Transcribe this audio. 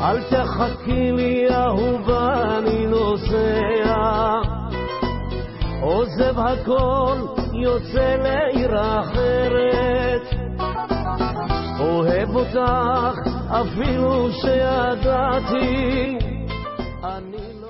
אל תחכי לי אהובה, אני נוסע, עוזב הכל, יוצא לעיר אחרת, אוהב אותך אפילו שידעתי אני